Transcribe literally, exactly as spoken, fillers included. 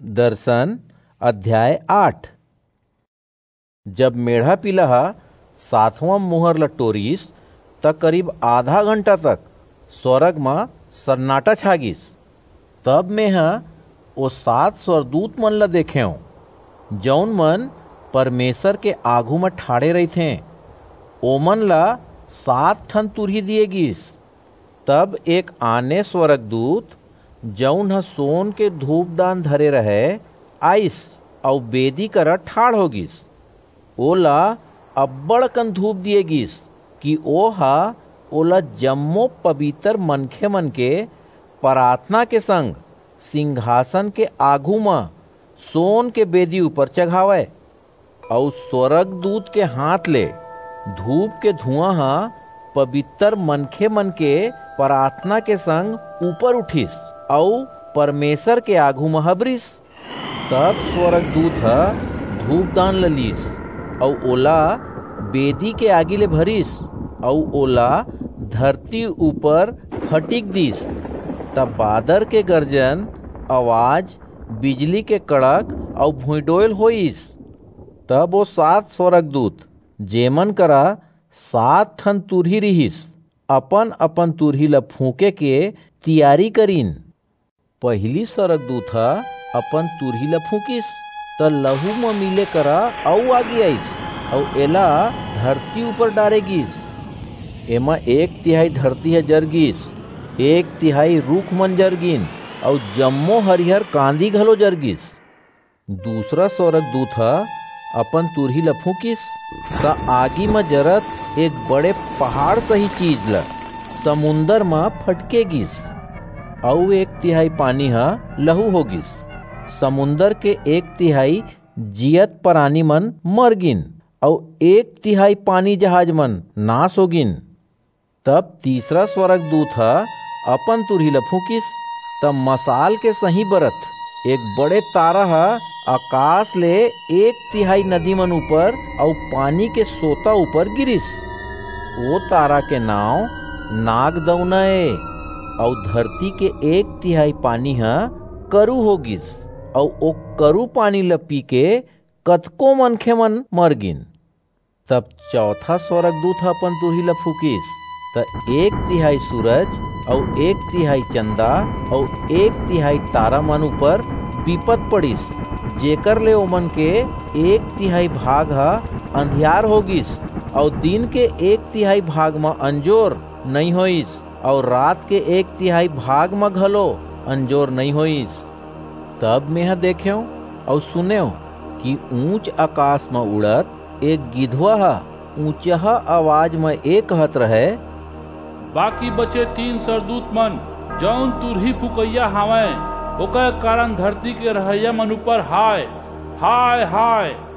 दर्शन अध्याय आठ। जब मेढ़ा पिलहा सातवां मुहर ल टोरिस त करीब आधा घंटा तक स्वर्ग में सन्नाटा छागिस। तब मेहा ओ सात स्वर्गदूत मन ल देखें, जौन मन परमेश्वर के आगू में ठाड़े रही थे। ओमन ला सात ठन तुरही दिए गिस। तब एक आने स्वर्गदूत जौन ह सोन के धूपदान धरे रहे आइस और बेदी कर ठाड़ हो गिस। ओला अब्बड़ कन धूप दिए गिस कि ओहा ओला जम्मो पवित्र मनखे मन के प्रार्थना के संग सिंहासन के आगू में सोन के बेदी ऊपर चढ़ावे। और स्वर्गदूत के हाथ ले धूप के धुआं हा पवित्र मनखे मन के प्रार्थना के संग ऊपर उठिस और परमेश्वर के आगू में हबरिस। तब स्वर्गदूत हा धूपदान ललीस और ओला बेदी के आगे ले भरिस और ओला धरती ऊपर फटिक दिस। तब बादर के गर्जन, आवाज, बिजली के कड़क और भुइडोल होइस। तब वो सात स्वर्गदूत जेमन करा सात ठन तुरही रहिस अपन अपन तुरही ल फूके के तैयारी करीन। पहली स्वर्गदूत हा अपन तुरही ल फूकिस त लहू में मिले करा औ आगे आइस और एला धरती ऊपर डारे गिस। एमा एक तिहाई धरती है जरगिस, एक तिहाई रूख मन जरगिन और जम्मो हरिहर कांदी घलो जरगिस। दूसरा स्वर्गदूत हा अपन तुरही ल फूकिस त आगी में जरत एक बड़े पहाड़ सही चीज ल समुंदर में फटके गिस और एक तिहाई पानी हा लहू हो गिस। समुंदर के एक तिहाई जियत प्राणी मन मर गिन और एक तिहाई पानी जहाज मन नाश हो गिन। तब तीसरा स्वर्गदूत हा अपन तुरही ल फूकिस तब मसाल के सही बरत एक बड़े तारा हा आकाश ले एक तिहाई नदी मन ऊपर और पानी के सोता ऊपर गिरिस। वो तारा के नाव नागदौना ए और धरती के एक तिहाई पानी हा करू हो गिस और ओ करू पानी ल पी के कतको मनखे मन मर गिन। तब चौथा स्वर्गदूत अपन तुरही ल फूकिस त एक तिहाई सूरज और एक तिहाई चंदा और एक तिहाई तारा मन ऊपर विपत पड़िस, जेकर ले ओमन के एक तिहाई भाग हा अंधियार हो गिस और दिन के एक तिहाई भाग में अंजोर नहीं होइस और रात के एक तिहाई भाग में घलो अंजोर नहीं होइस। तब मैं देख्यो और सुन्यो कि ऊंच आकाश में उड़त एक गिधवा हा ऊंचा आवाज में एक कहत रहे, बाकी बचे तीन सरदूत मन जौन तुरही फुकैया हावे ओकर कारण धरती के रहैया मन ऊपर हाय हाय हाय।